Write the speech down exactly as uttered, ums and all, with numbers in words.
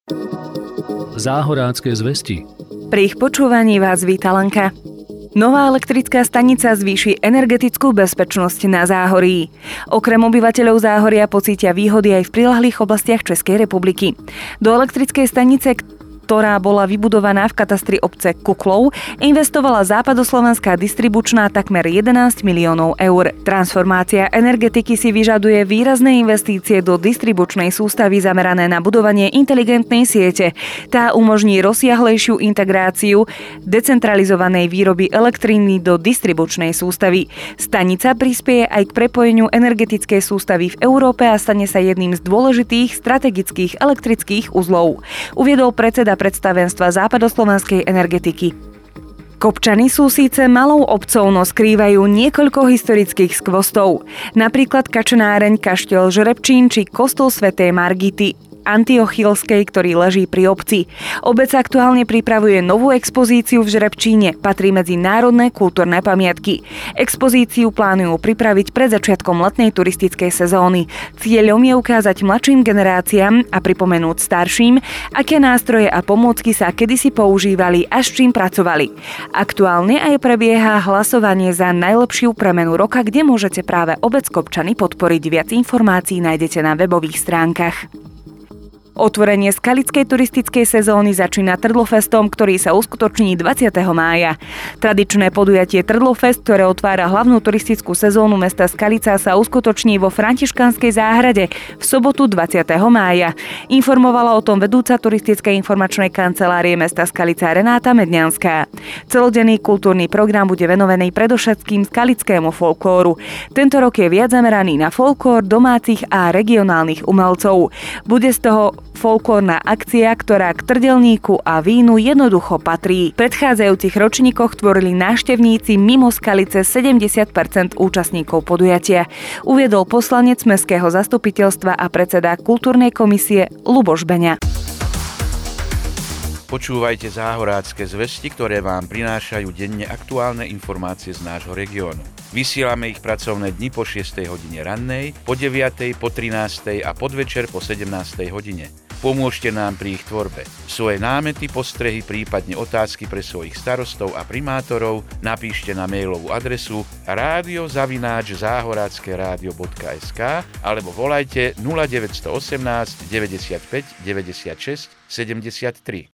Záhorácké zvesti. Pri ich počúvaní vás víta Lenka. Nová elektrická stanica zvýši energetickú bezpečnosť na Záhorí. Okrem obyvateľov Záhoria pocítia výhody aj v priľahlých oblastiach Českej republiky. Do elektrickej stanice, ktorá bola vybudovaná v katastri obce Kuklov, investovala západoslovenská distribučná takmer jedenásť miliónov eur. Transformácia energetiky si vyžaduje výrazné investície do distribučnej sústavy zamerané na budovanie inteligentnej siete. Tá umožní rozsiahlejšiu integráciu decentralizovanej výroby elektriny do distribučnej sústavy. Stanica prispieje aj k prepojeniu energetickej sústavy v Európe a stane sa jedným z dôležitých strategických elektrických uzlov, uviedol predseda predstavenstva západoslovenskej energetiky. Kopčany sú síce malou obcou, no skrývajú niekoľko historických skvostov. Napríklad kačnáreň Kaštiel Žrebčín či kostol svätej Margity Antiochilskej, ktorý leží pri obci. Obec aktuálne pripravuje novú expozíciu v Žrebčíne, patrí medzi národné kultúrne pamiatky. Expozíciu plánujú pripraviť pred začiatkom letnej turistickej sezóny. Cieľom je ukázať mladším generáciám a pripomenúť starším, aké nástroje a pomôcky sa kedysi používali a s čím pracovali. Aktuálne aj prebieha hlasovanie za najlepšiu premenu roka, kde môžete práve obec Kopčany podporiť. Viac informácií nájdete na webových stránkach. Otvorenie skalickej turistickej sezóny začína Trdlofestom, ktorý sa uskutoční dvadsiateho mája. Tradičné podujatie Trdlofest, ktoré otvára hlavnú turistickú sezónu mesta Skalica, sa uskutoční vo Františkanskej záhrade v sobotu dvadsiateho mája. Informovala o tom vedúca turistickej informačnej kancelárie mesta Skalica Renáta Medňanská. Celodenný kultúrny program bude venovaný predovšetkým skalickému folklóru. Tento rok je viac zameraný na folklór domácich a regionálnych umelcov. Bude z toho folklórna akcia, ktorá k trdelníku a vínu jednoducho patrí. V predchádzajúcich ročníkoch tvorili návštevníci mimo Skalice sedemdesiat percent účastníkov podujatia, uviedol poslanec mestského zastupiteľstva a predseda kultúrnej komisie Ľuboš Beňa. Počúvajte Záhorácké zvesti, ktoré vám prinášajú denne aktuálne informácie z nášho regiónu. Vysielame ich pracovné dni po šiestej hodine rannej, po deviatej, po trinástej a podvečer po sedemnástej hodine. Pomôžte nám pri ich tvorbe. Svoje námety, postrehy, prípadne otázky pre svojich starostov a primátorov napíšte na mailovú adresu rádio zavináč záhoracké rádio bodka es ká alebo volajte nula deväť jedna osem deväťdesiatpäť deväťdesiatšesť sedemdesiattri.